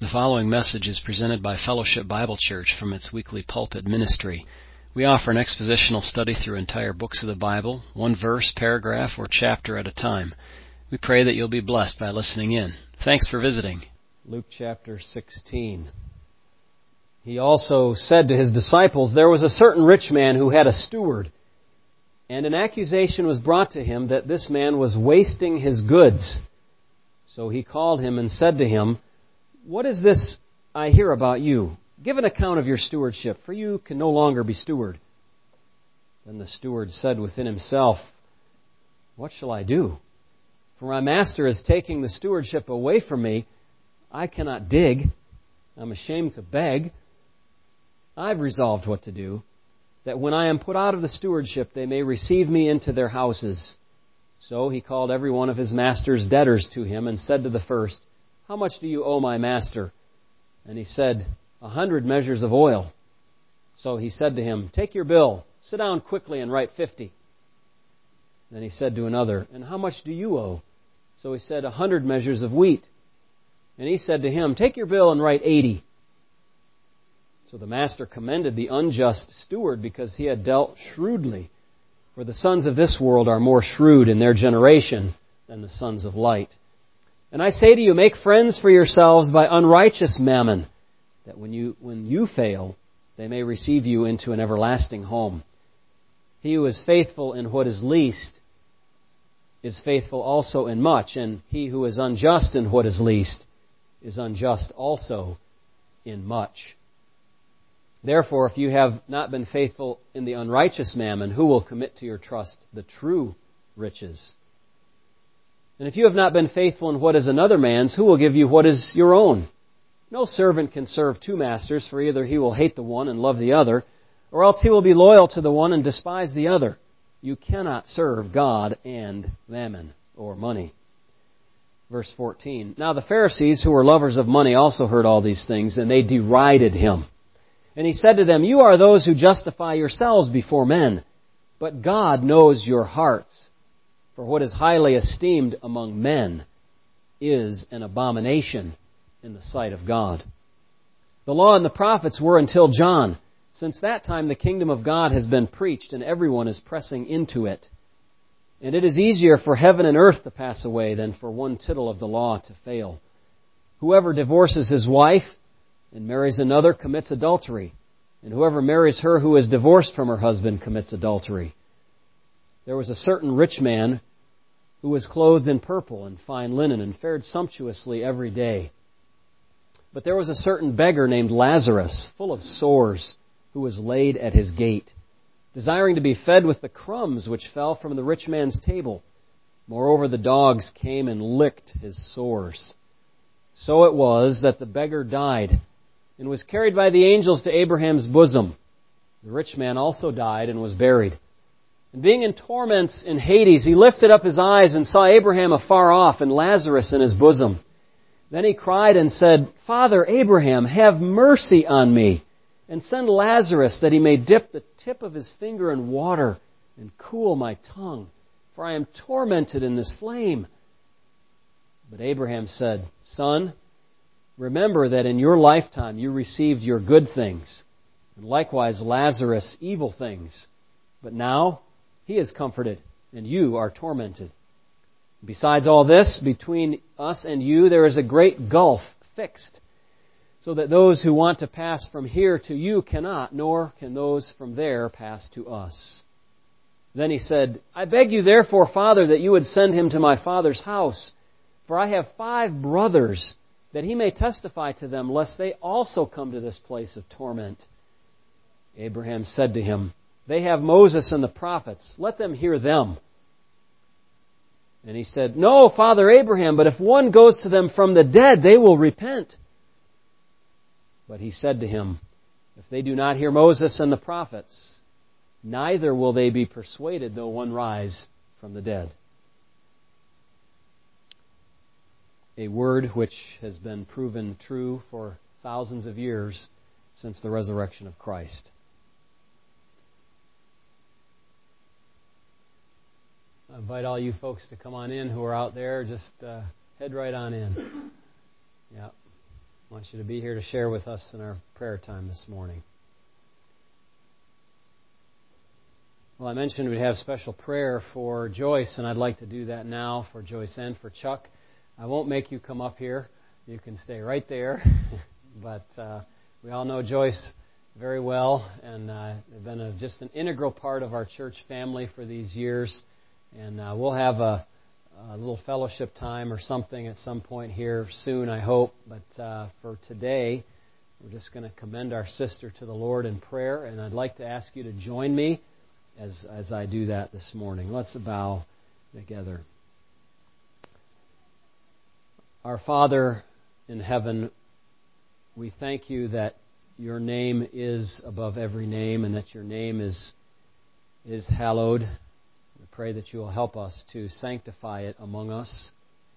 The following message is presented by Fellowship Bible Church from its weekly pulpit ministry. We offer an expositional study through entire books of the Bible, one verse, paragraph, or chapter at a time. We pray that you'll be blessed by listening in. Thanks for visiting. Luke chapter 16. He also said to his disciples, "There was a certain rich man who had a steward, and an accusation was brought to him that this man was wasting his goods. So he called him and said to him, 'What is this I hear about you? Give an account of your stewardship, for you can no longer be steward.' Then the steward said within himself, 'What shall I do? For my master is taking the stewardship away from me. I cannot dig. I'm ashamed to beg. I've resolved what to do, that when I am put out of the stewardship, they may receive me into their houses.' So he called every one of his master's debtors to him and said to the first, 'How much do you owe my master?' And he said, 100 measures of oil. So he said to him, 'Take your bill, sit down quickly and write 50. Then he said to another, 'And how much do you owe?' So he said, 100 measures of wheat. And he said to him, 'Take your bill and write 80. So the master commended the unjust steward because he had dealt shrewdly. For the sons of this world are more shrewd in their generation than the sons of light. And I say to you, make friends for yourselves by unrighteous mammon, that when you fail, they may receive you into an everlasting home. He who is faithful in what is least is faithful also in much, and he who is unjust in what is least is unjust also in much. Therefore, if you have not been faithful in the unrighteous mammon, who will commit to your trust the true riches? And if you have not been faithful in what is another man's, who will give you what is your own? No servant can serve two masters, for either he will hate the one and love the other, or else he will be loyal to the one and despise the other. You cannot serve God and mammon, or money." Verse 14. Now the Pharisees, who were lovers of money, also heard all these things, and they derided him. And he said to them, "You are those who justify yourselves before men, but God knows your hearts. For what is highly esteemed among men is an abomination in the sight of God. The law and the prophets were until John. Since that time the kingdom of God has been preached, and everyone is pressing into it. And it is easier for heaven and earth to pass away than for one tittle of the law to fail. Whoever divorces his wife and marries another commits adultery, and whoever marries her who is divorced from her husband commits adultery. There was a certain rich man who was clothed in purple and fine linen and fared sumptuously every day. But there was a certain beggar named Lazarus, full of sores, who was laid at his gate, desiring to be fed with the crumbs which fell from the rich man's table. Moreover, the dogs came and licked his sores. So it was that the beggar died and was carried by the angels to Abraham's bosom. The rich man also died and was buried. And being in torments in Hades, he lifted up his eyes and saw Abraham afar off and Lazarus in his bosom. Then he cried and said, 'Father Abraham, have mercy on me, and send Lazarus that he may dip the tip of his finger in water and cool my tongue, for I am tormented in this flame.' But Abraham said, 'Son, remember that in your lifetime you received your good things, and likewise Lazarus evil things. But now he is comforted, and you are tormented. Besides all this, between us and you there is a great gulf fixed, so that those who want to pass from here to you cannot, nor can those from there pass to us.' Then he said, 'I beg you therefore, Father, that you would send him to my father's house, for I have 5 brothers, that he may testify to them, lest they also come to this place of torment.' Abraham said to him, 'They have Moses and the prophets. Let them hear them.' And he said, 'No, Father Abraham, but if one goes to them from the dead, they will repent.' But he said to him, 'If they do not hear Moses and the prophets, neither will they be persuaded though one rise from the dead.'" A word which has been proven true for thousands of years since the resurrection of Christ. I invite all you folks to come on in who are out there. Just head right on in. Yeah. I want you to be here to share with us in our prayer time this morning. Well, I mentioned we'd have special prayer for Joyce, and I'd like to do that now for Joyce and for Chuck. I won't make you come up here. You can stay right there. But we all know Joyce very well, and they've been just an integral part of our church family for these years. And we'll have a little fellowship time or something at some point here soon, I hope. But for today, we're just going to commend our sister to the Lord in prayer, and I'd like to ask you to join me as I do that this morning. Let's bow together. Our Father in heaven, we thank you that your name is above every name and that your name is hallowed. We pray that you will help us to sanctify it among us.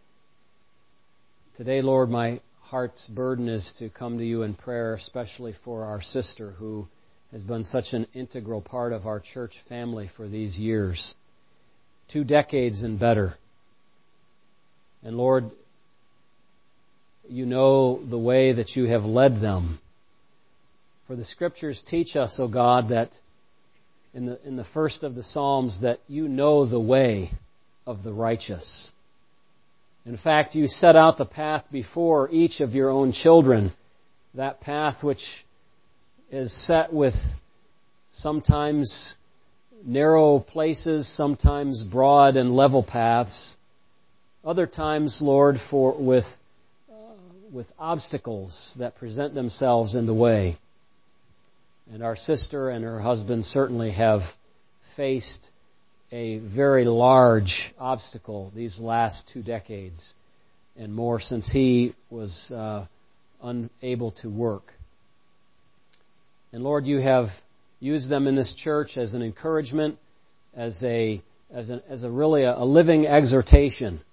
Today, Lord, my heart's burden is to come to you in prayer, especially for our sister who has been such an integral part of our church family for these years. 2 decades and better. And Lord, you know the way that you have led them. For the Scriptures teach us, O God, that in the first of the Psalms, that you know the way of the righteous. In fact, you set out the path before each of your own children, that path which is set with sometimes narrow places, sometimes broad and level paths, other times, Lord, with obstacles that present themselves in the way. And our sister and her husband certainly have faced a very large obstacle these last 2 decades and more since he was unable to work. And Lord, you have used them in this church as an encouragement, as a really a living exhortation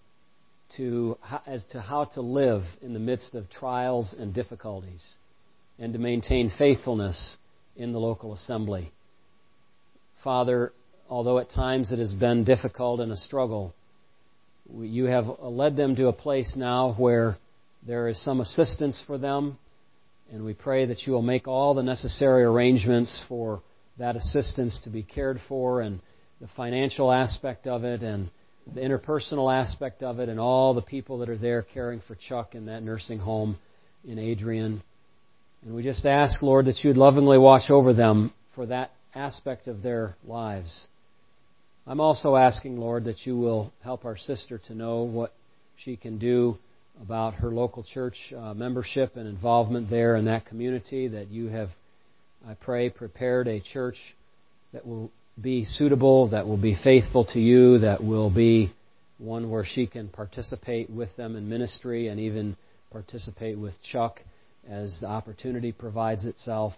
as to how to live in the midst of trials and difficulties, and to maintain faithfulness in the local assembly. Father, although at times it has been difficult and a struggle, you have led them to a place now where there is some assistance for them, and we pray that you will make all the necessary arrangements for that assistance to be cared for, and the financial aspect of it, and the interpersonal aspect of it, and all the people that are there caring for Chuck in that nursing home in Adrian. And we just ask, Lord, that you would lovingly watch over them for that aspect of their lives. I'm also asking, Lord, that you will help our sister to know what she can do about her local church membership and involvement there in that community, that you have, I pray, prepared a church that will be suitable, that will be faithful to you, that will be one where she can participate with them in ministry and even participate with Chuck as the opportunity provides itself.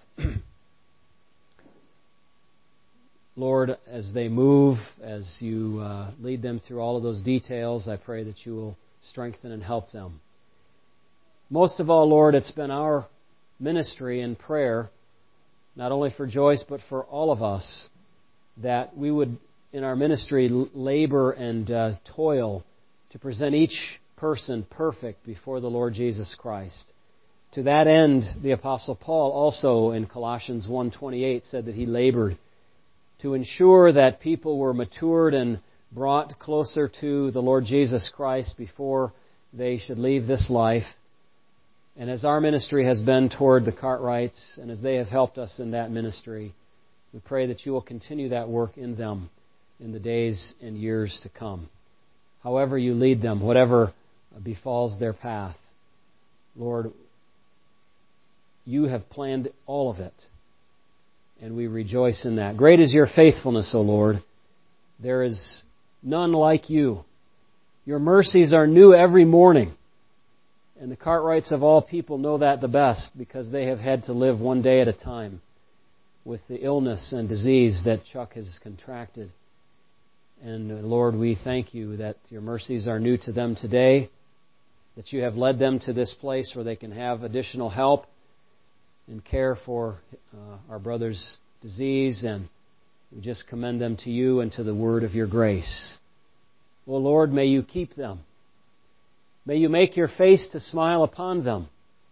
Lord, as they move, as you lead them through all of those details, I pray that you will strengthen and help them. Most of all, Lord, it's been our ministry and prayer, not only for Joyce, but for all of us, that we would, in our ministry, labor and toil to present each person perfect before the Lord Jesus Christ. To that end, the Apostle Paul also in Colossians 1:28 said that he labored to ensure that people were matured and brought closer to the Lord Jesus Christ before they should leave this life. And as our ministry has been toward the Cartwrights, and as they have helped us in that ministry, we pray that you will continue that work in them in the days and years to come. However you lead them, whatever befalls their path, Lord, you have planned all of it, and we rejoice in that. Great is your faithfulness, O Lord. There is none like you. Your mercies are new every morning. And the Cartwrights of all people know that the best because they have had to live one day at a time with the illness and disease that Chuck has contracted. And Lord, we thank you that your mercies are new to them today, that you have led them to this place where they can have additional help and care for our brother's disease, and we just commend them to you and to the word of your grace. Oh Lord, may you keep them. May you make your face to smile upon them.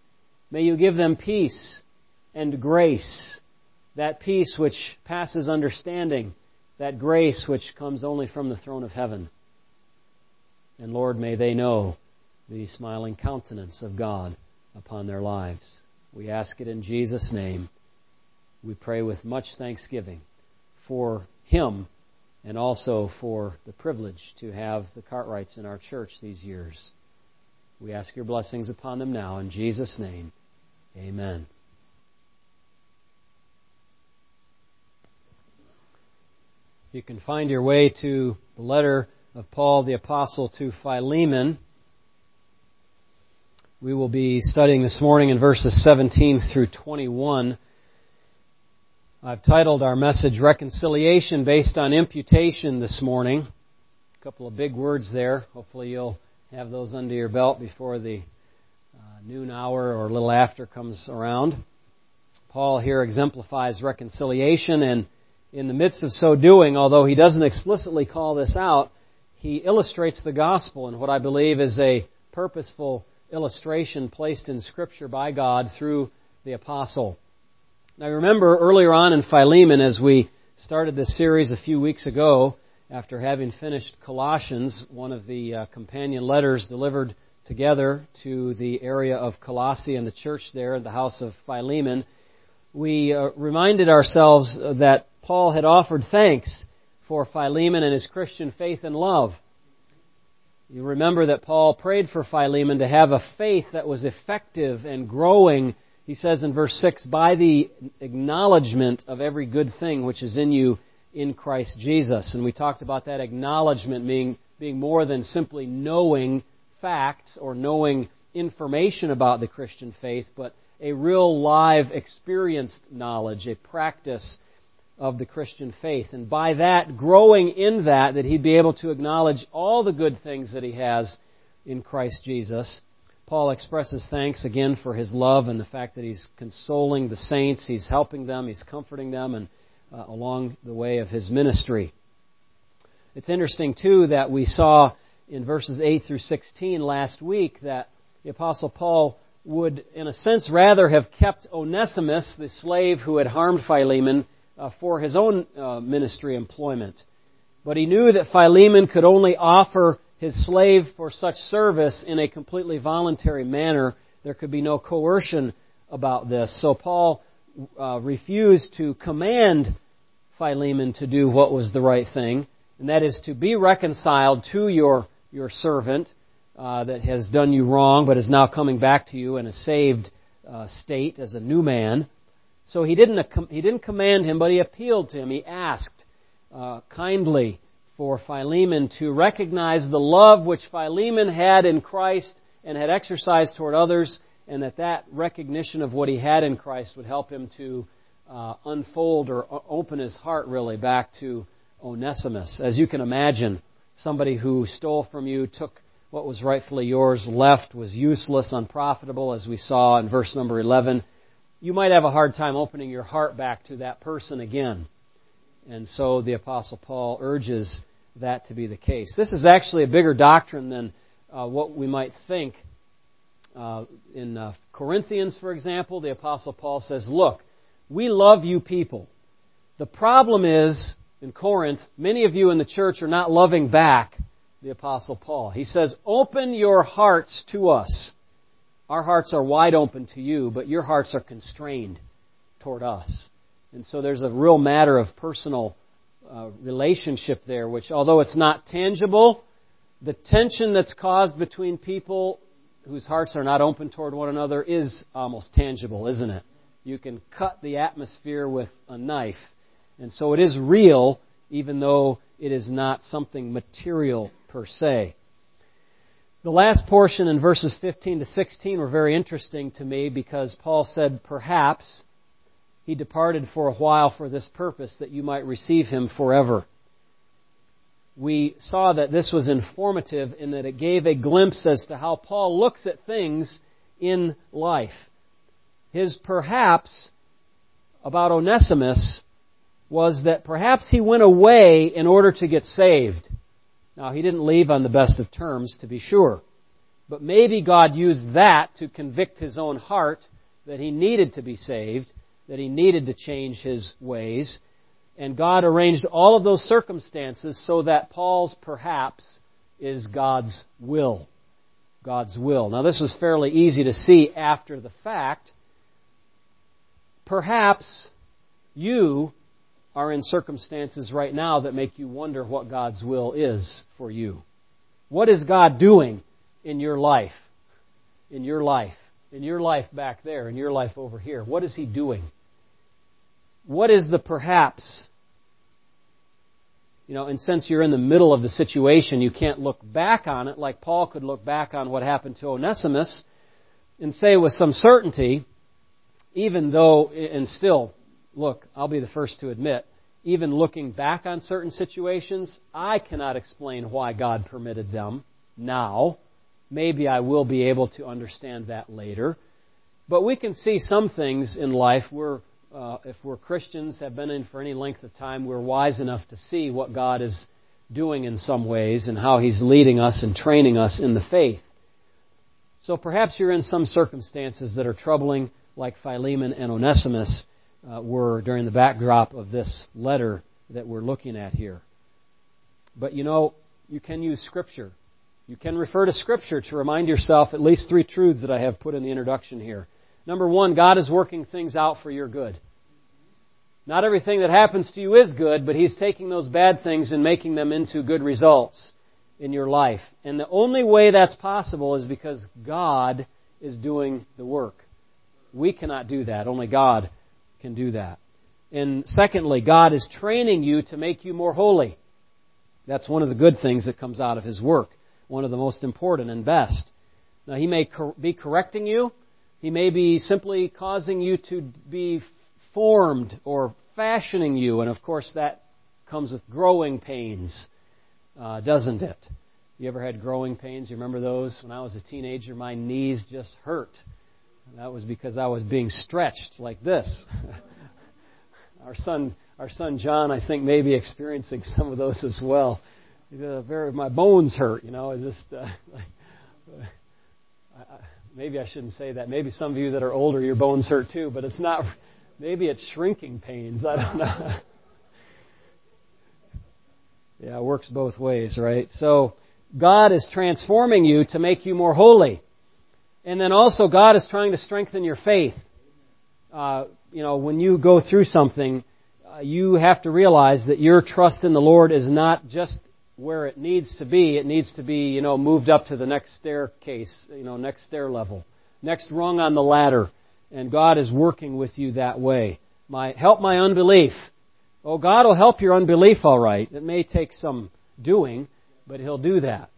May you give them peace and grace, that peace which passes understanding, that grace which comes only from the throne of heaven. And Lord, may they know the smiling countenance of God upon their lives. We ask it in Jesus' name. We pray with much thanksgiving for Him and also for the privilege to have the Cartwrights in our church these years. We ask your blessings upon them now in Jesus' name. Amen. You can find your way to the letter of Paul the Apostle to Philemon. We will be studying this morning in verses 17 through 21. I've titled our message Reconciliation based on imputation this morning. A couple of big words there. Hopefully you'll have those under your belt before the noon hour or a little after comes around. Paul here exemplifies reconciliation, and in the midst of so doing, although he doesn't explicitly call this out, he illustrates the gospel in what I believe is a purposeful illustration placed in Scripture by God through the apostle. Now remember earlier on in Philemon, as we started this series a few weeks ago, after having finished Colossians, one of the companion letters delivered together to the area of Colossae and the church there in the house of Philemon, we reminded ourselves that Paul had offered thanks for Philemon and his Christian faith and love. You remember that Paul prayed for Philemon to have a faith that was effective and growing, he says in verse 6, by the acknowledgement of every good thing which is in you in Christ Jesus. And we talked about that acknowledgement being more than simply knowing facts or knowing information about the Christian faith, but a real live experienced knowledge, a practice of the Christian faith. And by that, growing in that he'd be able to acknowledge all the good things that he has in Christ Jesus. Paul expresses thanks again for his love and the fact that he's consoling the saints, he's helping them, he's comforting them, and along the way of his ministry. It's interesting, too, that we saw in verses 8 through 16 last week that the Apostle Paul would, in a sense, rather have kept Onesimus, the slave who had harmed Philemon, for his own ministry employment. But he knew that Philemon could only offer his slave for such service in a completely voluntary manner. There could be no coercion about this. So Paul refused to command Philemon to do what was the right thing, and that is to be reconciled to your servant that has done you wrong but is now coming back to you in a saved state as a new man. So he didn't command him, but he appealed to him. He asked kindly for Philemon to recognize the love which Philemon had in Christ and had exercised toward others, and that recognition of what he had in Christ would help him to unfold or open his heart really back to Onesimus. As you can imagine, somebody who stole from you, took what was rightfully yours, left, was useless, unprofitable, as we saw in verse number 11, you might have a hard time opening your heart back to that person again. And so the Apostle Paul urges that to be the case. This is actually a bigger doctrine than what we might think. In Corinthians, for example, the Apostle Paul says, look, we love you people. The problem is, in Corinth, many of you in the church are not loving back the Apostle Paul. He says, open your hearts to us. Our hearts are wide open to you, but your hearts are constrained toward us. And so there's a real matter of personal relationship there, which, although it's not tangible, the tension that's caused between people whose hearts are not open toward one another is almost tangible, isn't it? You can cut the atmosphere with a knife. And so it is real, even though it is not something material per se. The last portion in verses 15 to 16 were very interesting to me because Paul said, perhaps he departed for a while for this purpose, that you might receive him forever. We saw that this was informative in that it gave a glimpse as to how Paul looks at things in life. His perhaps about Onesimus was that perhaps he went away in order to get saved. Now, he didn't leave on the best of terms, to be sure. But maybe God used that to convict his own heart that he needed to be saved, that he needed to change his ways. And God arranged all of those circumstances so that Paul's perhaps is God's will. God's will. Now this was fairly easy to see after the fact. Perhaps you are in circumstances right now that make you wonder what God's will is for you. What is God doing in your life? In your life. In your life back there. In your life over here. What is He doing? What is the perhaps? And since you're in the middle of the situation, you can't look back on it like Paul could look back on what happened to Onesimus and say with some certainty, even though, and still, look, I'll be the first to admit, even looking back on certain situations, I cannot explain why God permitted them now. Maybe I will be able to understand that later. But we can see some things in life where if we're Christians, have been in for any length of time, we're wise enough to see what God is doing in some ways and how He's leading us and training us in the faith. So perhaps you're in some circumstances that are troubling, like Philemon and Onesimus were during the backdrop of this letter that we're looking at here. But you can use Scripture. You can refer to Scripture to remind yourself at least 3 truths that I have put in the introduction here. Number 1, God is working things out for your good. Not everything that happens to you is good, but He's taking those bad things and making them into good results in your life. And the only way that's possible is because God is doing the work. We cannot do that. Only God can do that. And secondly, God is training you to make you more holy. That's one of the good things that comes out of His work. One of the most important and best. Now, He may be correcting you. He may be simply causing you to be formed or fashioning you. And of course, that comes with growing pains, doesn't it? You ever had growing pains? You remember those? When I was a teenager, my knees just hurt. That was because I was being stretched like this. Our son John, I think, may be experiencing some of those as well. My bones hurt, maybe I shouldn't say that. Maybe some of you that are older, your bones hurt too, but it's not. Maybe it's shrinking pains. I don't know. Yeah, it works both ways, right? So God is transforming you to make you more holy. And then also God is trying to strengthen your faith. When you go through something, you have to realize that your trust in the Lord is not just where it needs to be. It needs to be, moved up to the next staircase, next stair level, next rung on the ladder. And God is working with you that way. Help my unbelief. Oh, God will help your unbelief all right. It may take some doing, but He'll do that.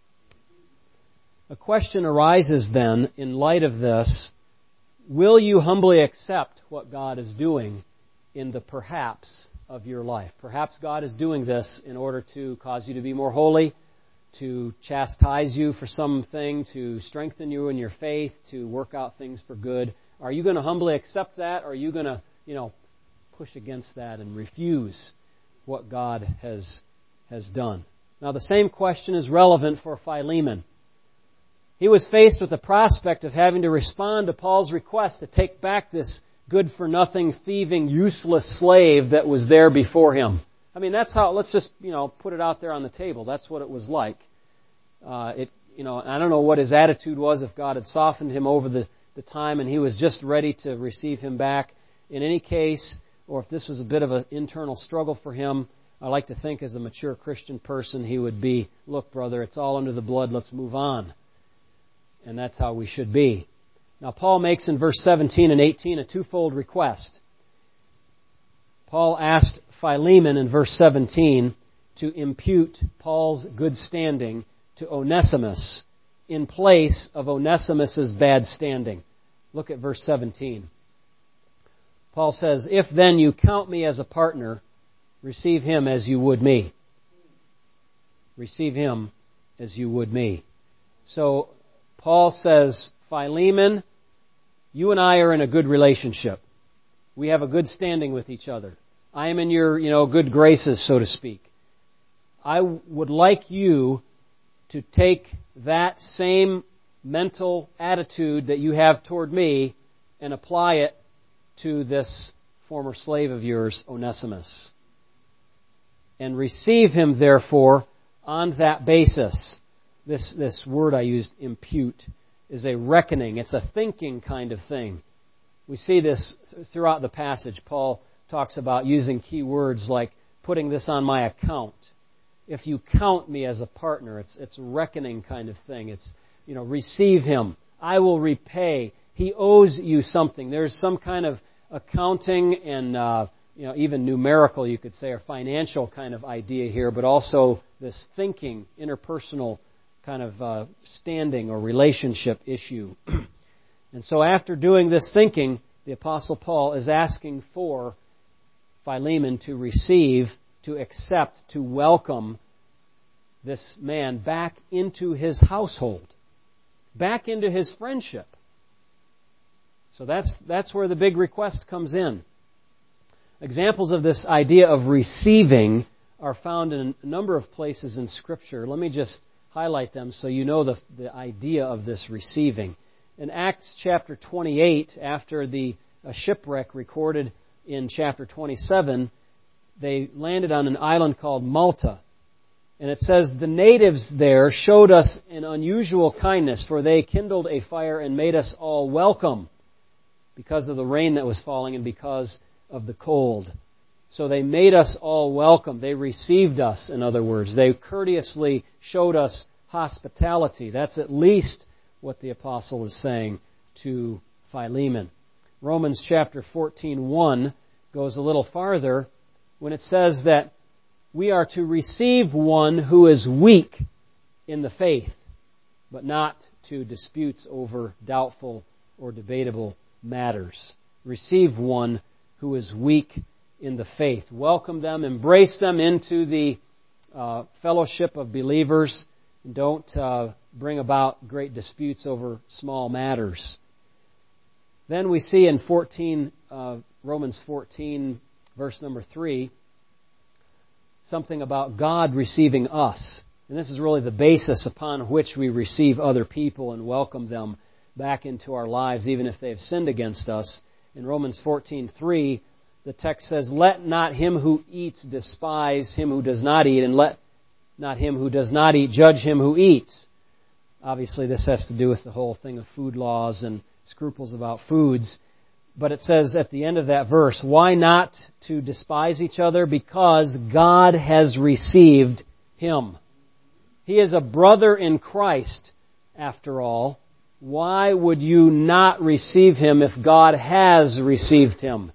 A question arises then, in light of this, will you humbly accept what God is doing in the perhaps of your life? Perhaps God is doing this in order to cause you to be more holy, to chastise you for something, to strengthen you in your faith, to work out things for good. Are you going to humbly accept that, or are you going to, push against that and refuse what God has done? Now, the same question is relevant for Philemon. He was faced with the prospect of having to respond to Paul's request to take back this good-for-nothing, thieving, useless slave that was there before him. I mean, that's how, let's just, put it out there on the table. That's what it was like. I don't know what his attitude was, if God had softened him over the time and he was just ready to receive him back. In any case, or if this was a bit of an internal struggle for him, I like to think as a mature Christian person, he would be, look, brother, it's all under the blood, let's move on. And that's how we should be. Now, Paul makes in verse 17 and 18 a twofold request. Paul asked Philemon in verse 17 to impute Paul's good standing to Onesimus in place of Onesimus' bad standing. Look at verse 17. Paul says, "If then you count me as a partner, receive him as you would me." Receive him as you would me. So, Paul says, Philemon, you and I are in a good relationship. We have a good standing with each other. I am in your, good graces, so to speak. I would like you to take that same mental attitude that you have toward me and apply it to this former slave of yours, Onesimus. And receive him, therefore, on that basis. This word I used, impute, is a reckoning. It's a thinking kind of thing. We see this throughout the passage. Paul talks about using key words like putting this on my account. If you count me as a partner, it's a reckoning kind of thing. It's, receive him. I will repay. He owes you something. There's some kind of accounting and, even numerical, you could say, or financial kind of idea here, but also this thinking, interpersonal kind of standing or relationship issue. And so after doing this thinking, the Apostle Paul is asking for Philemon to receive, to accept, to welcome this man back into his household, back into his friendship. So that's where the big request comes in. Examples of this idea of receiving are found in a number of places in Scripture. Let me just highlight them so you know the idea of this receiving. In Acts chapter 28, after the shipwreck recorded in chapter 27, they landed on an island called Malta. And it says, the natives there showed us an unusual kindness, for they kindled a fire and made us all welcome because of the rain that was falling and because of the cold. So they made us all welcome. They received us, in other words. They courteously showed us hospitality. That's at least what the apostle is saying to Philemon. Romans chapter 14:1 goes a little farther when it says that we are to receive one who is weak in the faith, but not to disputes over doubtful or debatable matters. Receive one who is weak in the faith. Welcome them, embrace them into the fellowship of believers. Don't bring about great disputes over small matters. Then we see in Romans 14, verse number 3, something about God receiving us. And this is really the basis upon which we receive other people and welcome them back into our lives, even if they have sinned against us. In Romans 14:3, the text says, let not him who eats despise him who does not eat, and let not him who does not eat judge him who eats. Obviously, this has to do with the whole thing of food laws and scruples about foods. But it says at the end of that verse, why not to despise each other? Because God has received him. He is a brother in Christ, after all. Why would you not receive him if God has received him?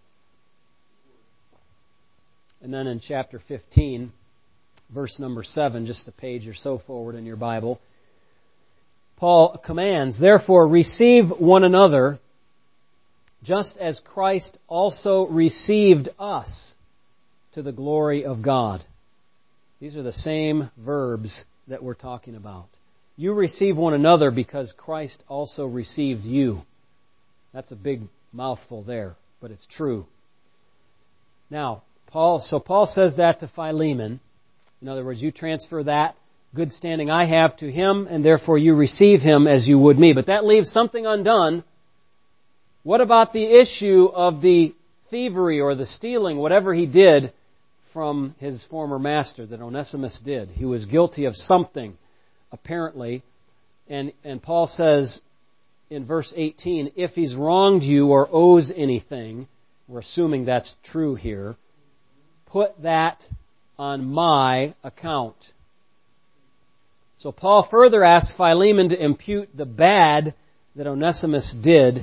And then in chapter 15, verse number 7, just a page or so forward in your Bible, Paul commands, therefore receive one another, just as Christ also received us to the glory of God. These are the same verbs that we're talking about. You receive one another because Christ also received you. That's a big mouthful there, but it's true. Now, Paul says that to Philemon. In other words, you transfer that good standing I have to him, and therefore you receive him as you would me. But that leaves something undone. What about the issue of the thievery or the stealing, whatever he did from his former master that Onesimus did? He was guilty of something, apparently. And Paul says in verse 18, if he's wronged you or owes anything, we're assuming that's true here, put that on my account. So Paul further asks Philemon to impute the bad that Onesimus did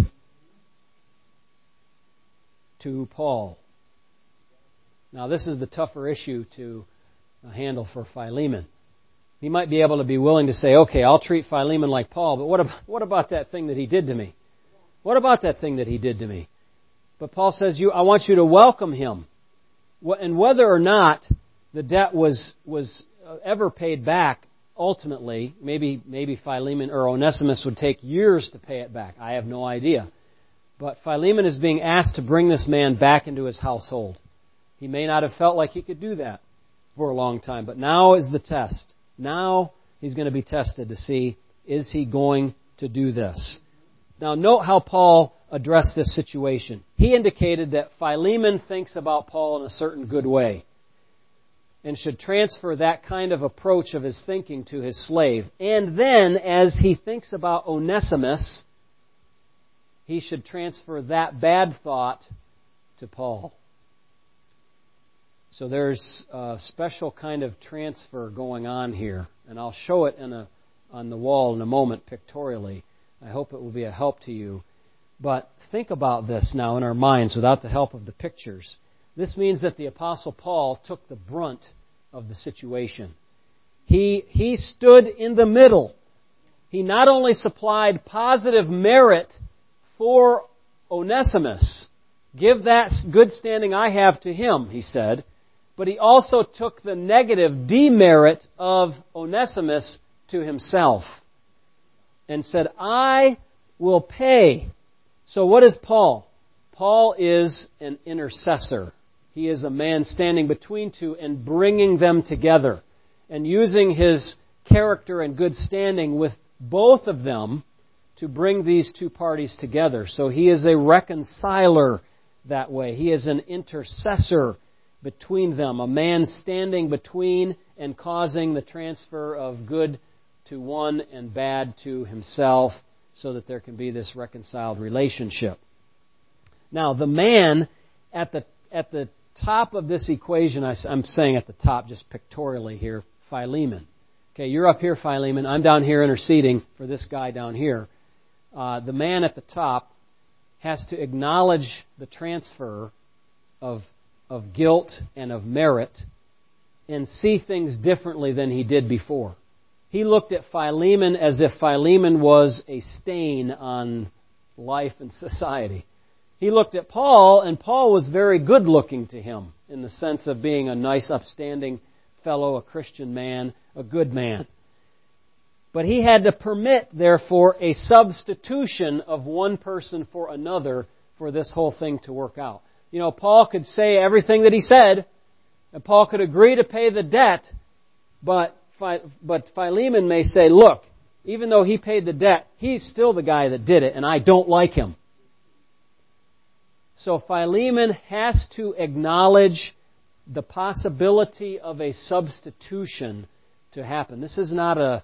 to Paul. Now this is the tougher issue to handle for Philemon. He might be able to be willing to say, okay, I'll treat Philemon like Paul, but what about that thing that he did to me? What about that thing that he did to me? But Paul says, I want you to welcome him. And whether or not the debt was ever paid back, ultimately, maybe Philemon or Onesimus would take years to pay it back. I have no idea. But Philemon is being asked to bring this man back into his household. He may not have felt like he could do that for a long time, but now is the test. Now he's going to be tested to see, is he going to do this? Now note how Paul address this situation. He indicated that Philemon thinks about Paul in a certain good way and should transfer that kind of approach of his thinking to his slave. And then, as he thinks about Onesimus, he should transfer that bad thought to Paul. So there's a special kind of transfer going on here, and I'll show it on the wall in a moment pictorially. I hope it will be a help to you. But think about this now in our minds without the help of the pictures. This means that the Apostle Paul took the brunt of the situation. He stood in the middle. He not only supplied positive merit for Onesimus, give that good standing I have to him, he said, but he also took the negative demerit of Onesimus to himself and said, I will pay. So what is Paul? Paul is an intercessor. He is a man standing between two and bringing them together and using his character and good standing with both of them to bring these two parties together. So he is a reconciler that way. He is an intercessor between them, a man standing between and causing the transfer of good to one and bad to himself so that there can be this reconciled relationship. Now, the man at the top of this equation, I'm saying at the top just pictorially here, Philemon. Okay, you're up here, Philemon. I'm down here interceding for this guy down here. The man at the top has to acknowledge the transfer of guilt and of merit and see things differently than he did before. He looked at Philemon as if Philemon was a stain on life and society. He looked at Paul, and Paul was very good looking to him in the sense of being a nice, upstanding fellow, a Christian man, a good man. But he had to permit, therefore, a substitution of one person for another for this whole thing to work out. You know, Paul could say everything that he said, and Paul could agree to pay the debt, but Philemon may say, look, even though he paid the debt, he's still the guy that did it, and I don't like him. So Philemon has to acknowledge the possibility of a substitution to happen. This is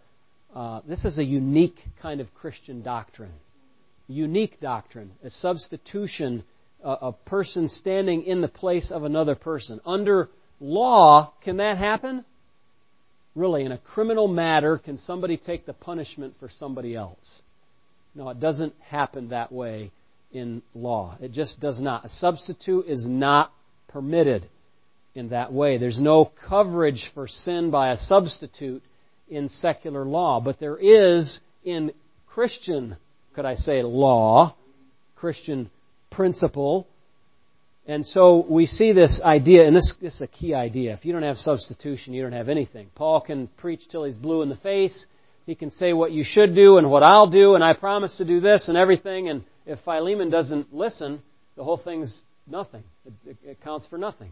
a unique kind of Christian doctrine. Unique doctrine. A substitution, a person standing in the place of another person. Under law, can that happen? Really, in a criminal matter, can somebody take the punishment for somebody else? No, it doesn't happen that way in law. It just does not. A substitute is not permitted in that way. There's no coverage for sin by a substitute in secular law. But there is in Christian, could I say, law, Christian principle. And so we see this idea, and this is a key idea. If you don't have substitution, you don't have anything. Paul can preach till he's blue in the face. He can say what you should do and what I'll do, and I promise to do this and everything. And if Philemon doesn't listen, the whole thing's nothing. It counts for nothing.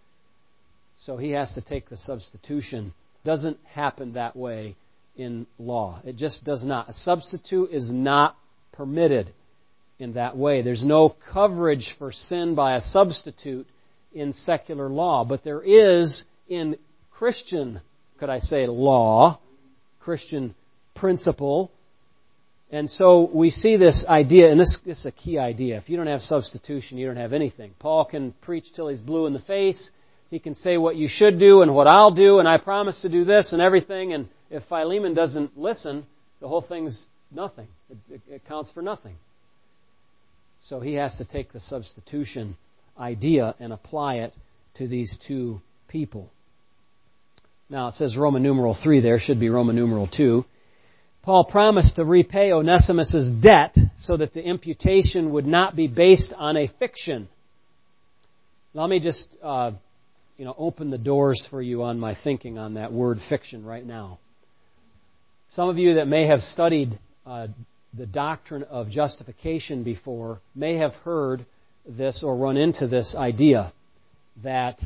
So he has to take the substitution. Doesn't happen that way in law. It just does not. A substitute is not permitted in that way. There's no coverage for sin by a substitute in secular law. But there is in Christian, could I say, law, Christian principle. And so we see this idea, and this is a key idea. If you don't have substitution, you don't have anything. Paul can preach till he's blue in the face. He can say what you should do and what I'll do, and I promise to do this and everything. And if Philemon doesn't listen, the whole thing's nothing. It counts for nothing. So he has to take the substitution idea and apply it to these two people. Now it says Roman numeral 3 there, should be Roman numeral 2. Paul promised to repay Onesimus' debt so that the imputation would not be based on a fiction. Let me just open the doors for you on my thinking on that word fiction right now. Some of you that may have studied the doctrine of justification before may have heard this or run into this idea that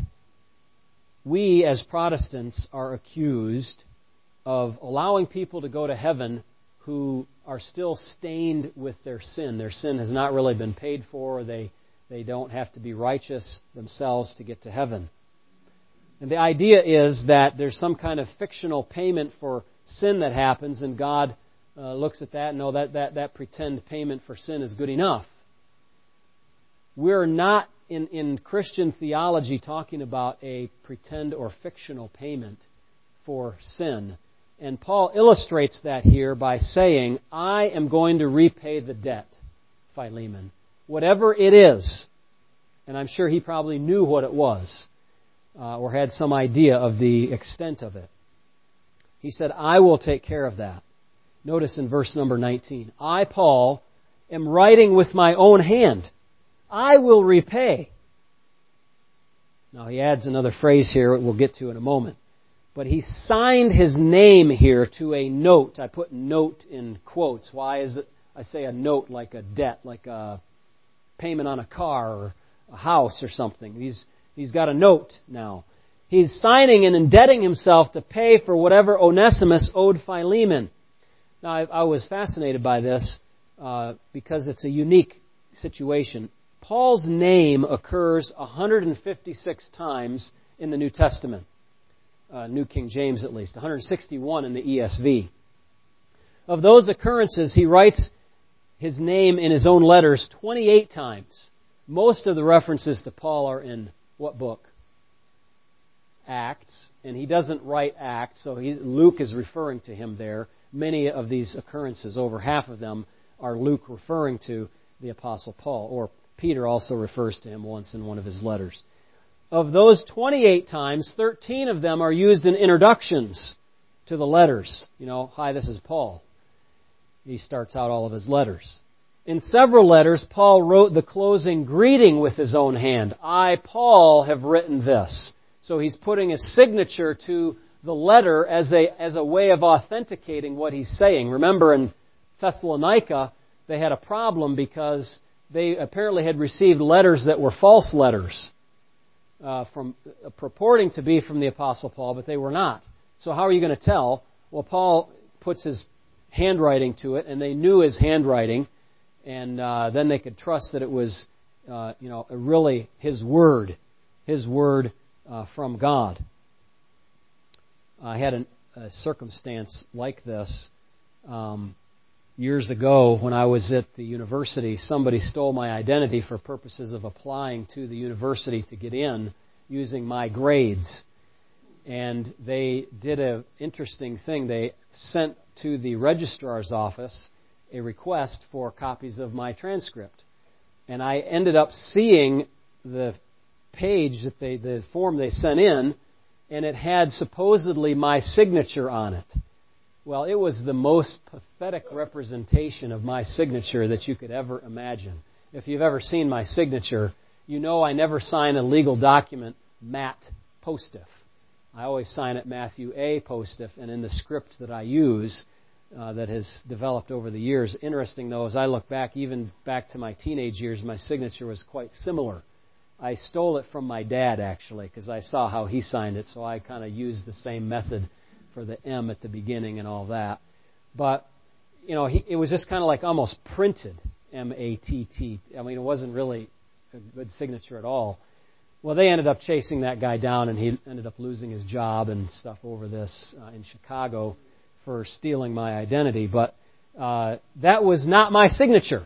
we as Protestants are accused of allowing people to go to heaven who are still stained with their sin. Their sin has not really been paid for. They don't have to be righteous themselves to get to heaven. And the idea is that there's some kind of fictional payment for sin that happens, and God looks at that and knows that pretend payment for sin is good enough. We're not in Christian theology talking about a pretend or fictional payment for sin. And Paul illustrates that here by saying, I am going to repay the debt, Philemon. Whatever it is. And I'm sure he probably knew what it was, or had some idea of the extent of it. He said, I will take care of that. Notice in verse number 19, I, Paul, am writing with my own hand. I will repay. Now he adds another phrase here we'll get to in a moment. But he signed his name here to a note. I put note in quotes. Why is it I say a note like a debt, like a payment on a car or a house or something? He's got a note now. He's signing and indebting himself to pay for whatever Onesimus owed Philemon. Now, I was fascinated by this because it's a unique situation. Paul's name occurs 156 times in the New Testament. New King James at least, 161 in the ESV. Of those occurrences, he writes his name in his own letters 28 times. Most of the references to Paul are in what book? Acts. And he doesn't write Acts, so Luke is referring to him there. Many of these occurrences, over half of them, are Luke referring to the Apostle Paul. Or Peter also refers to him once in one of his letters. Of those 28 times, 13 of them are used in introductions to the letters. You know, hi, this is Paul. He starts out all of his letters. In several letters, Paul wrote the closing greeting with his own hand. I, Paul, have written this. So he's putting a signature to the letter as a way of authenticating what he's saying. Remember, in Thessalonica, they had a problem because they apparently had received letters that were false letters. From purporting to be from the Apostle Paul, but they were not. So how are you going to tell? Well, Paul puts his handwriting to it, and they knew his handwriting, and then they could trust that it was, really his word from God. I had a circumstance like this years ago when I was at the university. Somebody stole my identity for purposes of applying to the university to get in using my grades. And they did an interesting thing. They sent to the registrar's office a request for copies of my transcript. And I ended up seeing the page, the form they sent in, and it had supposedly my signature on it. Well, it was the most pathetic representation of my signature that you could ever imagine. If you've ever seen my signature, you know I never sign a legal document Matt Postiff. I always sign it Matthew A. Postiff, and in the script that I use that has developed over the years. Interesting, though, as I look back, even back to my teenage years, my signature was quite similar. I stole it from my dad, actually, because I saw how he signed it, so I kind of used the same method for the M at the beginning and all that. But, it was just kind of like almost printed, M-A-T-T. I mean, it wasn't really a good signature at all. Well, they ended up chasing that guy down, and he ended up losing his job and stuff over this in Chicago for stealing my identity. But that was not my signature.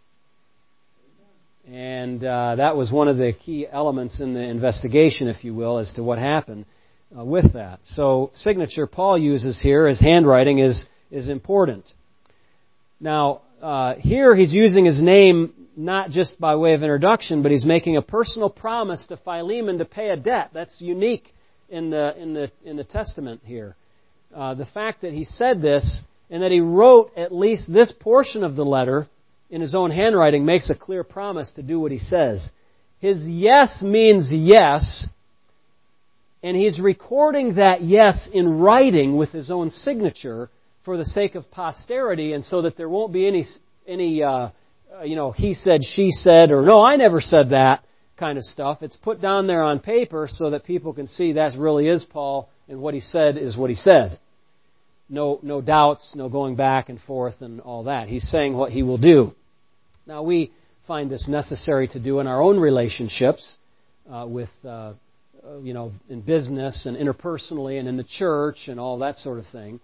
And that was one of the key elements in the investigation, if you will, as to what happened with that. So signature Paul uses here as handwriting is important. Now, here he's using his name not just by way of introduction, but he's making a personal promise to Philemon to pay a debt. That's unique in the Testament here. The fact that he said this and that he wrote at least this portion of the letter in his own handwriting makes a clear promise to do what he says. His yes means yes, and he's recording that yes in writing with his own signature for the sake of posterity, and so that there won't be any he said, she said, or no, I never said that kind of stuff. It's put down there on paper so that people can see that really is Paul, and what he said is what he said. no doubts, no going back and forth and all that. He's saying what he will do. Now, we find this necessary to do in our own relationships in business and interpersonally and in the church and all that sort of thing.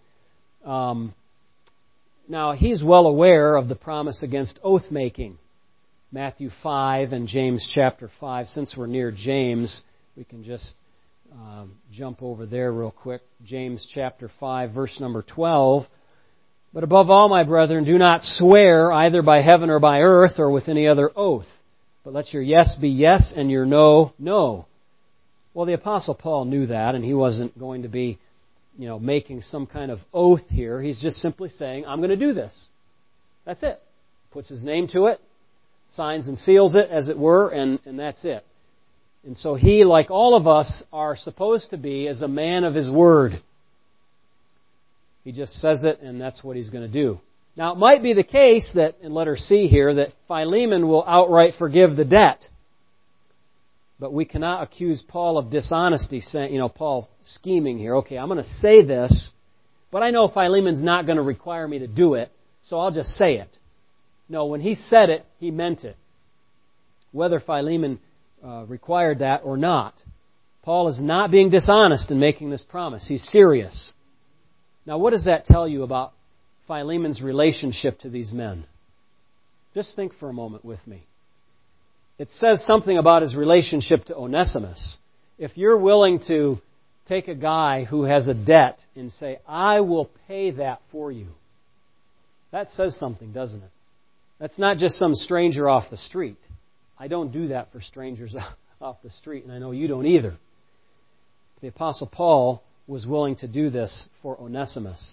Now, he's well aware of the promise against oath-making. Matthew 5 and James chapter 5. Since we're near James, we can just jump over there real quick. James chapter 5, verse number 12. But above all, my brethren, do not swear either by heaven or by earth or with any other oath. But let your yes be yes and your no, no. Well, the Apostle Paul knew that, and he wasn't going to be, making some kind of oath here. He's just simply saying, I'm going to do this. That's it. Puts his name to it, signs and seals it, as it were, and that's it. And so he, like all of us, are supposed to be as a man of his word. He just says it, and that's what he's going to do. Now, it might be the case that, in letter C here, that Philemon will outright forgive the debt. But we cannot accuse Paul of dishonesty, saying, Paul scheming here. Okay, I'm going to say this, but I know Philemon's not going to require me to do it, so I'll just say it. No, when he said it, he meant it. Whether Philemon required that or not, Paul is not being dishonest in making this promise. He's serious. Now, what does that tell you about Philemon's relationship to these men? Just think for a moment with me. It says something about his relationship to Onesimus. If you're willing to take a guy who has a debt and say, I will pay that for you, that says something, doesn't it? That's not just some stranger off the street. I don't do that for strangers off the street, and I know you don't either. The Apostle Paul was willing to do this for Onesimus.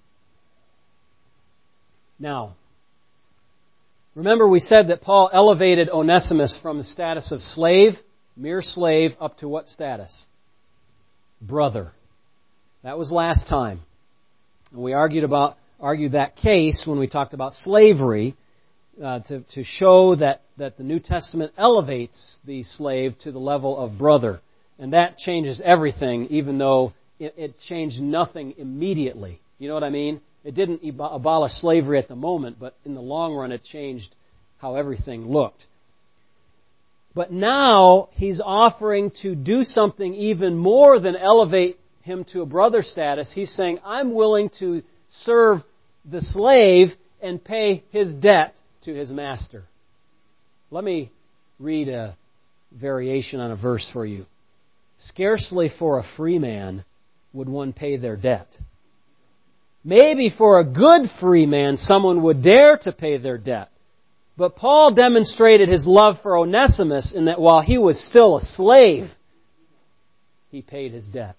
Now, remember we said that Paul elevated Onesimus from the status of slave, mere slave, up to what status? Brother. That was last time. And we argued that case when we talked about slavery to show that the New Testament elevates the slave to the level of brother. And that changes everything, even though it changed nothing immediately. You know what I mean? It didn't abolish slavery at the moment, but in the long run it changed how everything looked. But now he's offering to do something even more than elevate him to a brother status. He's saying, I'm willing to serve the slave and pay his debt to his master. Let me read a variation on a verse for you. Scarcely for a free man would one pay their debt. Maybe for a good free man, someone would dare to pay their debt. But Paul demonstrated his love for Onesimus in that while he was still a slave, he paid his debt.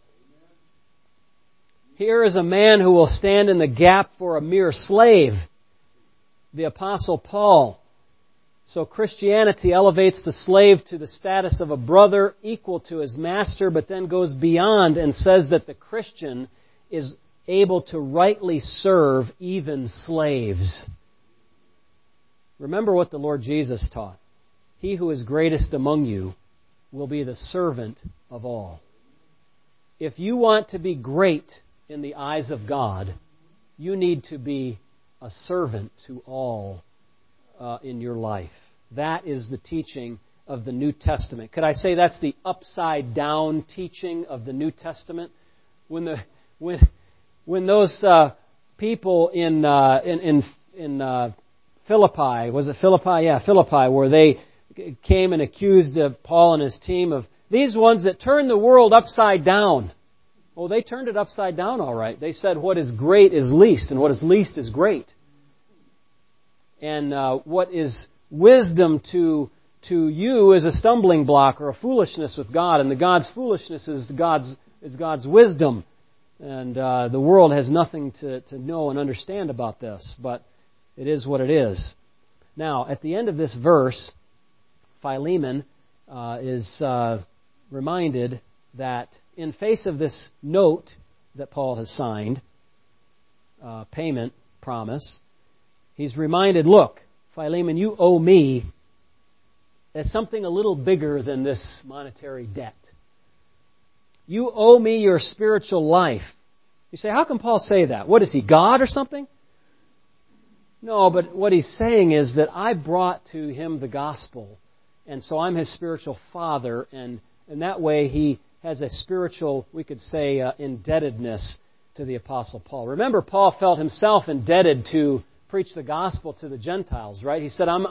Here is a man who will stand in the gap for a mere slave, the Apostle Paul. So Christianity elevates the slave to the status of a brother equal to his master, but then goes beyond and says that the Christian is able to rightly serve even slaves. Remember what the Lord Jesus taught. He who is greatest among you will be the servant of all. If you want to be great in the eyes of God, you need to be a servant to all in your life. That is the teaching of the New Testament. Could I say that's the upside down teaching of the New Testament? When those people in Philippi, was it Philippi? Yeah, Philippi, where they came and accused Paul and his team of these ones that turned the world upside down. Oh, they turned it upside down all right. They said what is great is least, and what is least is great. And what is wisdom to you is a stumbling block or a foolishness with God, and the God's foolishness is God's wisdom. And the world has nothing to know and understand about this, but it is what it is. Now, at the end of this verse, Philemon is reminded that in face of this note that Paul has signed, payment promise, he's reminded, look, Philemon, you owe me as something a little bigger than this monetary debt. You owe me your spiritual life. You say, how can Paul say that? What is he, God or something? No, but what he's saying is that I brought to him the gospel, and so I'm his spiritual father, and in that way he has a spiritual, we could say, indebtedness to the Apostle Paul. Remember, Paul felt himself indebted to preach the gospel to the Gentiles, right? He said, I'm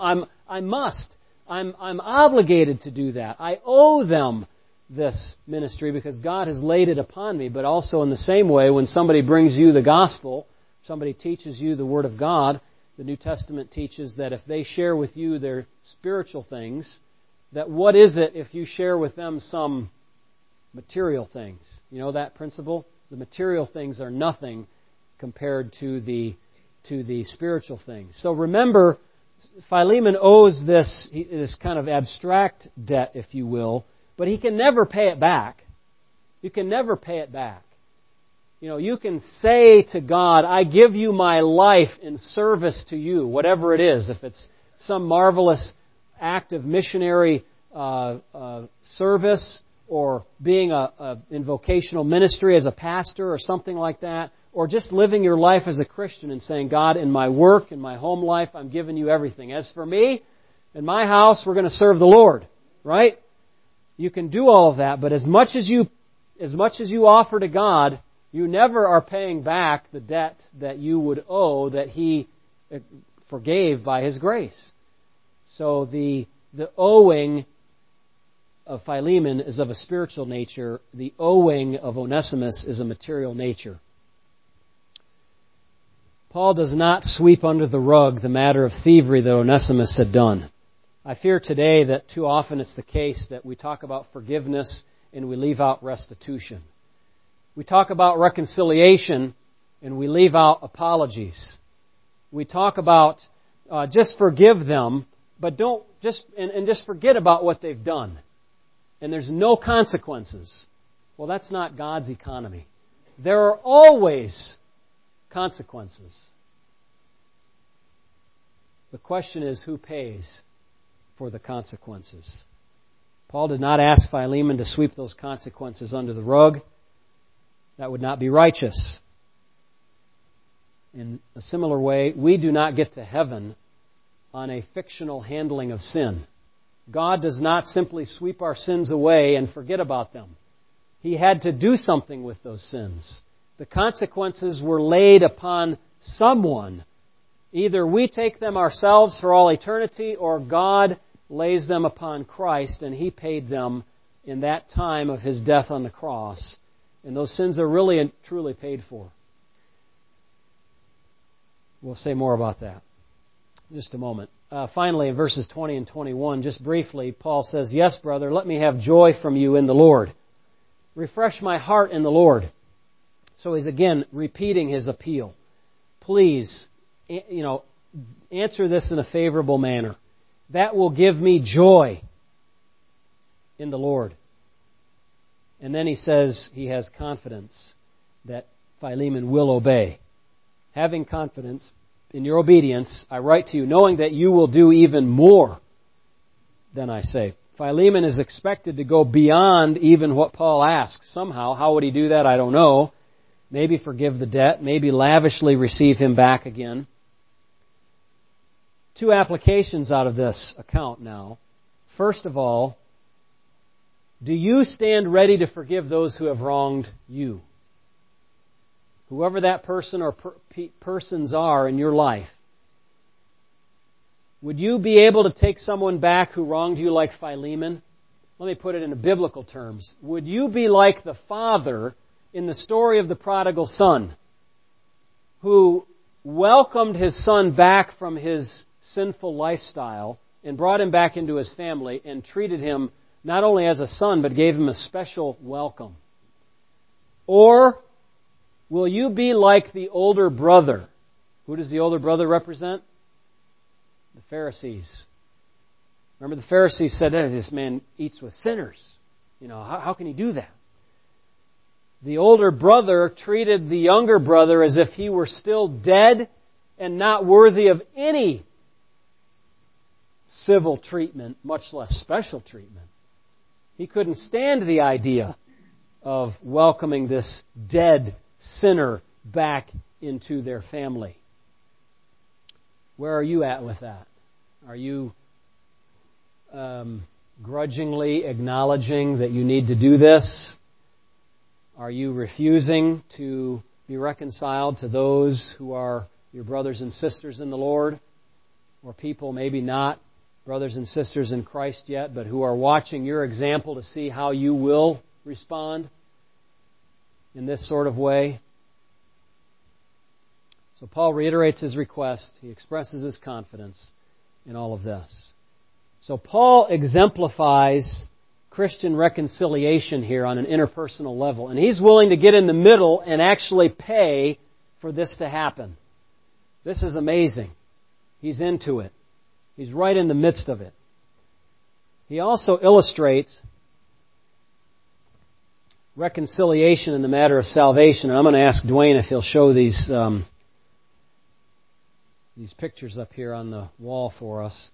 obligated to do that. I owe them this ministry because God has laid it upon me. But also in the same way, when somebody brings you the gospel, somebody teaches you the Word of God, the New Testament teaches that if they share with you their spiritual things, that what is it if you share with them some material things? You know that principle? The material things are nothing compared to the spiritual things. So remember, Philemon owes this kind of abstract debt, if you will, but he can never pay it back. You can never pay it back. You know, you can say to God, I give you my life in service to you, whatever it is. If it's some marvelous act of missionary service, or being in vocational ministry as a pastor or something like that, or just living your life as a Christian and saying, God, in my work, in my home life, I'm giving you everything. As for me, in my house, we're going to serve the Lord, right? You can do all of that, but as much as you offer to God, you never are paying back the debt that you would owe that He forgave by His grace. So the owing of Philemon is of a spiritual nature. The owing of Onesimus is a material nature. Paul does not sweep under the rug the matter of thievery that Onesimus had done. I fear today that too often it's the case that we talk about forgiveness and we leave out restitution. We talk about reconciliation and we leave out apologies. We talk about just forgive them, but don't just forget about what they've done. And there's no consequences. Well, that's not God's economy. There are always consequences. The question is, who pays for the consequences? Paul did not ask Philemon to sweep those consequences under the rug. That would not be righteous. In a similar way, we do not get to heaven on a fictional handling of sin. God does not simply sweep our sins away and forget about them. He had to do something with those sins. The consequences were laid upon someone. Either we take them ourselves for all eternity, or God lays them upon Christ and He paid them in that time of His death on the cross. And those sins are really and truly paid for. We'll say more about that in just a moment. Finally, in verses 20 and 21, just briefly, Paul says, Yes, brother, let me have joy from you in the Lord. Refresh my heart in the Lord. So he's again repeating his appeal. Please, answer this in a favorable manner. That will give me joy in the Lord. And then he says he has confidence that Philemon will obey. Having confidence in your obedience, I write to you, knowing that you will do even more than I say. Philemon is expected to go beyond even what Paul asks. Somehow, how would he do that? I don't know. Maybe forgive the debt. Maybe lavishly receive him back again. Two applications out of this account now. First of all, do you stand ready to forgive those who have wronged you? Whoever that person or persons are in your life. Would you be able to take someone back who wronged you like Philemon? Let me put it in biblical terms. Would you be like the father in the story of the prodigal son, who welcomed his son back from his sinful lifestyle and brought him back into his family and treated him not only as a son, but gave him a special welcome? Or will you be like the older brother? Who does the older brother represent? The Pharisees. Remember, the Pharisees said, this man eats with sinners. How can he do that? The older brother treated the younger brother as if he were still dead and not worthy of any civil treatment, much less special treatment. He couldn't stand the idea of welcoming this dead sinner back into their family. Where are you at with that? Are you grudgingly acknowledging that you need to do this? Are you refusing to be reconciled to those who are your brothers and sisters in the Lord? Or people maybe not brothers and sisters in Christ yet, but who are watching your example to see how you will respond in this sort of way? So Paul reiterates his request. He expresses his confidence in all of this. So Paul exemplifies Christian reconciliation here on an interpersonal level. And he's willing to get in the middle and actually pay for this to happen. This is amazing. He's into it. He's right in the midst of it. He also illustrates reconciliation in the matter of salvation. And I'm going to ask Dwayne if he'll show these pictures up here on the wall for us.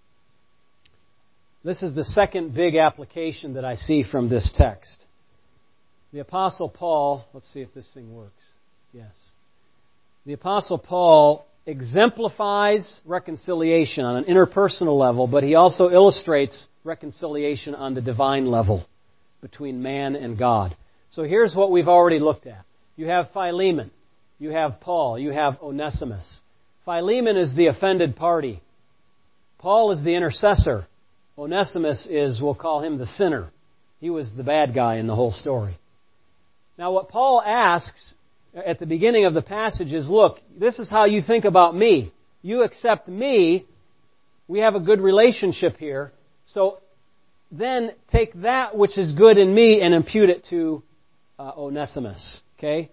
This is the second big application that I see from this text. The Apostle Paul, let's see if this thing works. Yes. The Apostle Paul exemplifies reconciliation on an interpersonal level, but he also illustrates reconciliation on the divine level between man and God. So here's what we've already looked at. You have Philemon. You have Paul. You have Onesimus. Philemon is the offended party. Paul is the intercessor. Onesimus is, we'll call him the sinner. He was the bad guy in the whole story. Now what Paul asks at the beginning of the passage is, look, this is how you think about me. You accept me. We have a good relationship here. So then take that which is good in me and impute it to Onesimus. Okay?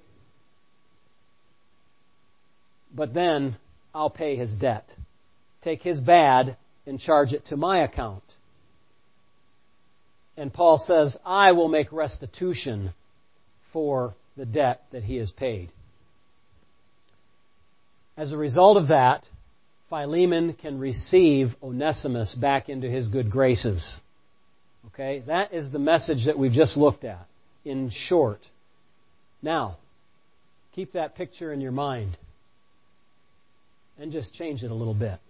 But then I'll pay his debt. Take his bad and charge it to my account. And Paul says, I will make restitution for the debt that he has paid. As a result of that, Philemon can receive Onesimus back into his good graces. Okay? That is the message that we've just looked at, in short. Now, keep that picture in your mind and just change it a little bit.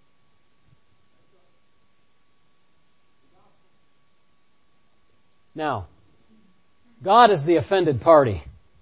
Now, God is the offended party.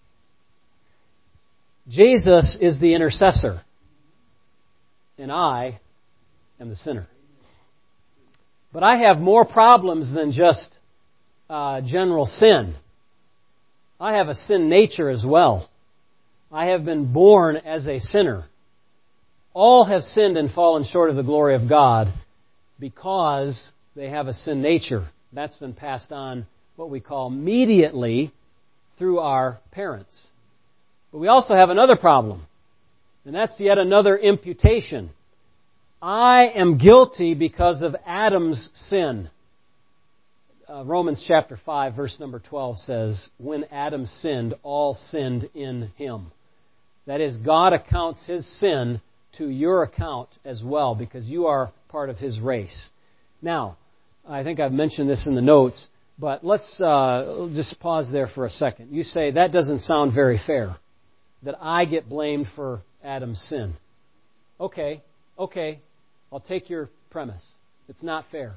Jesus is the intercessor. And I am the sinner. But I have more problems than just general sin. I have a sin nature as well. I have been born as a sinner. All have sinned and fallen short of the glory of God because they have a sin nature. That's been passed on, what we call mediately, through our parents. But we also have another problem, and that's yet another imputation. I am guilty because of Adam's sin. Romans chapter 5, verse number 12 says, when Adam sinned, all sinned in him. That is, God accounts his sin to your account as well, because you are part of his race. Now, I think I've mentioned this in the notes, but let's just pause there for a second. You say, that doesn't sound very fair, that I get blamed for Adam's sin. Okay, I'll take your premise. It's not fair.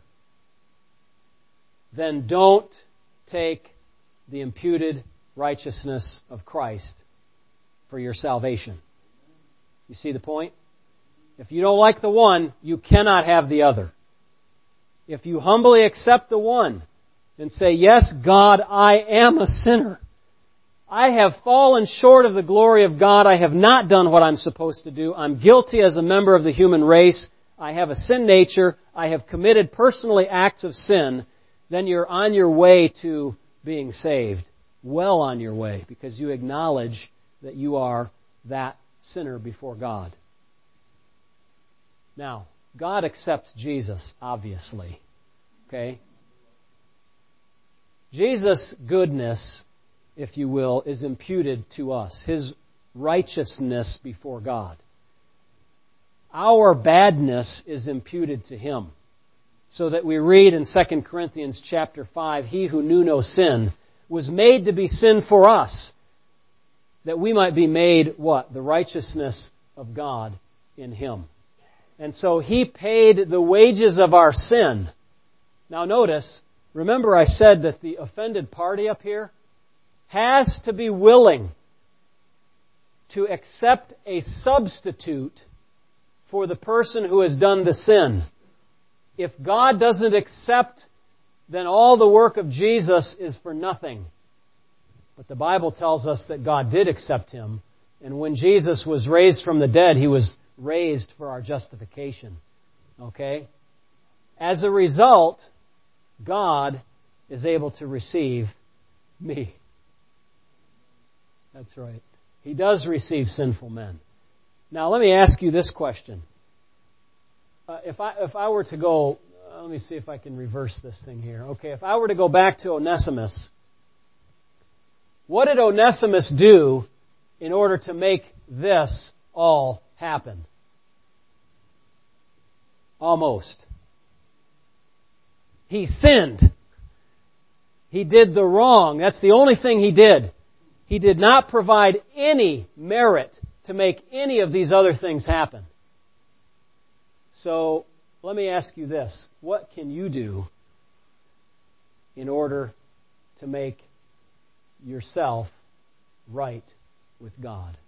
Then don't take the imputed righteousness of Christ for your salvation. You see the point? If you don't like the one, you cannot have the other. If you humbly accept the one and say, yes, God, I am a sinner. I have fallen short of the glory of God. I have not done what I'm supposed to do. I'm guilty as a member of the human race. I have a sin nature. I have committed personally acts of sin. Then you're on your way to being saved. Well on your way, because you acknowledge that you are that sinner before God. Now, God accepts Jesus, obviously. Okay? Jesus' goodness, if you will, is imputed to us. His righteousness before God. Our badness is imputed to Him. So that we read in 2 Corinthians chapter 5, He who knew no sin was made to be sin for us, that we might be made what? The righteousness of God in Him. And so He paid the wages of our sin. Now notice, remember I said that the offended party up here has to be willing to accept a substitute for the person who has done the sin. If God doesn't accept, then all the work of Jesus is for nothing. But the Bible tells us that God did accept Him, and when Jesus was raised from the dead, He was raised for our justification. Okay? As a result, God is able to receive me. That's right. He does receive sinful men. Now let me ask you this question. If I were to go, let me see if I can reverse this thing here. Okay, if I were to go back to Onesimus, what did Onesimus do in order to make this all happen? Almost. He sinned. He did the wrong. That's the only thing he did. He did not provide any merit to make any of these other things happen. So, let me ask you this. What can you do in order to make yourself right with God?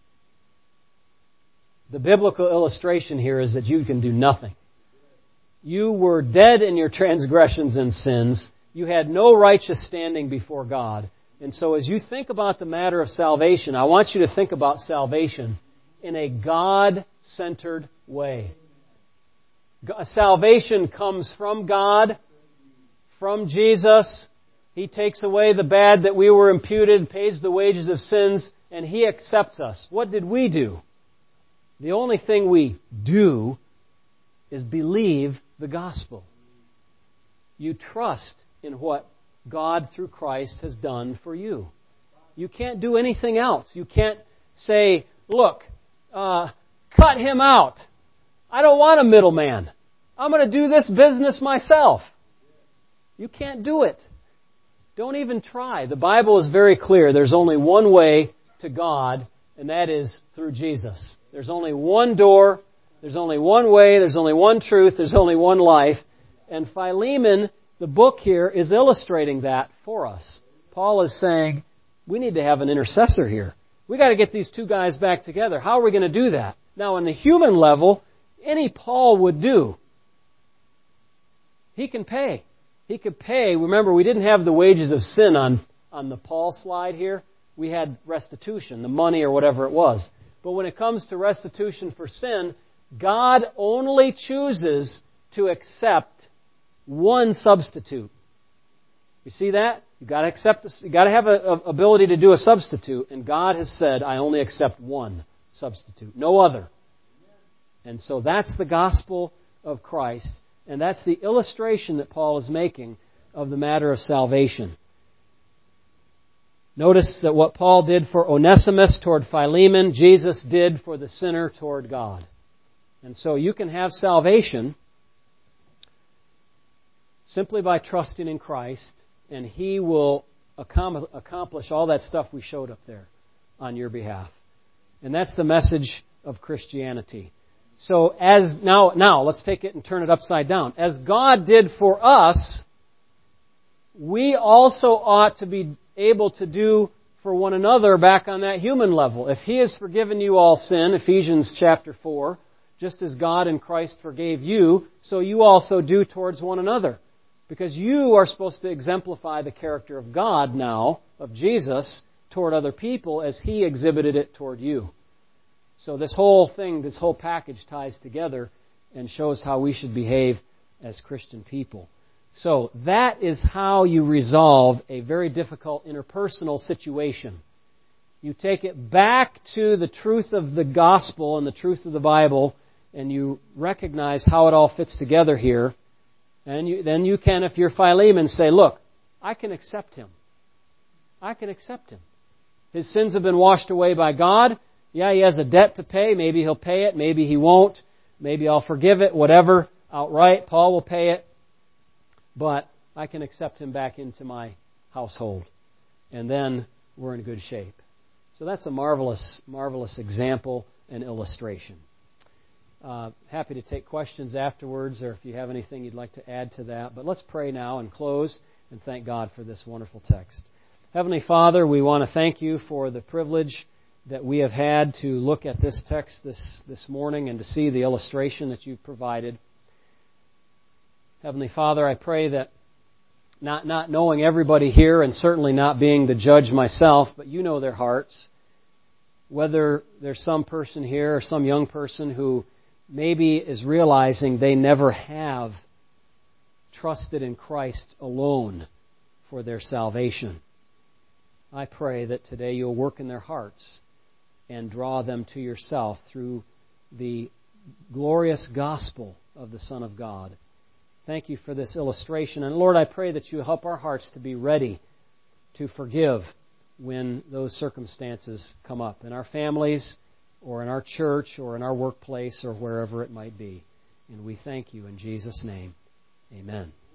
The biblical illustration here is that you can do nothing. You were dead in your transgressions and sins. You had no righteous standing before God. And so as you think about the matter of salvation, I want you to think about salvation in a God-centered way. Salvation comes from God, from Jesus. He takes away the bad that we were imputed, pays the wages of sins, and He accepts us. What did we do? The only thing we do is believe the gospel. You trust in what God through Christ has done for you. You can't do anything else. You can't say, look, cut him out. I don't want a middleman. I'm going to do this business myself. You can't do it. Don't even try. The Bible is very clear. There's only one way to God, and that is through Jesus. There's only one door. There's only one way. There's only one truth. There's only one life. And Philemon, the book here, is illustrating that for us. Paul is saying, we need to have an intercessor here. We got to get these two guys back together. How are we going to do that? Now, on the human level, any Paul would do. He can pay. He could pay. Remember, we didn't have the wages of sin on the Paul slide here. We had restitution, the money or whatever it was. But when it comes to restitution for sin, God only chooses to accept one substitute. You see that? You've got to accept this. You've got to have an ability to do a substitute. And God has said, I only accept one substitute, no other. And so that's the gospel of Christ. And that's the illustration that Paul is making of the matter of salvation. Notice that what Paul did for Onesimus toward Philemon, Jesus did for the sinner toward God. And so you can have salvation simply by trusting in Christ, and He will accomplish all that stuff we showed up there on your behalf. And that's the message of Christianity. So now let's take it and turn it upside down. As God did for us, we also ought to be able to do for one another back on that human level. If He has forgiven you all sin, Ephesians chapter 4, just as God in Christ forgave you, so you also do towards one another. Because you are supposed to exemplify the character of God now, of Jesus, toward other people as He exhibited it toward you. So this whole thing, this whole package ties together and shows how we should behave as Christian people. So that is how you resolve a very difficult interpersonal situation. You take it back to the truth of the gospel and the truth of the Bible, and you recognize how it all fits together here. And then you can, if you're Philemon, say, look, I can accept him. I can accept him. His sins have been washed away by God. Yeah, he has a debt to pay. Maybe he'll pay it. Maybe he won't. Maybe I'll forgive it, whatever, outright. Paul will pay it. But I can accept him back into my household. And then we're in good shape. So that's a marvelous, marvelous example and illustration. Happy to take questions afterwards, or if you have anything you'd like to add to that. But let's pray now and close and thank God for this wonderful text. Heavenly Father, we want to thank you for the privilege that we have had to look at this text this morning and to see the illustration that you've provided. Heavenly Father, I pray that not knowing everybody here and certainly not being the judge myself, but you know their hearts, whether there's some person here or some young person who maybe is realizing they never have trusted in Christ alone for their salvation. I pray that today you'll work in their hearts and draw them to yourself through the glorious gospel of the Son of God. Thank you for this illustration. And Lord, I pray that you help our hearts to be ready to forgive when those circumstances come up in our families or in our church or in our workplace or wherever it might be. And we thank you in Jesus' name. Amen.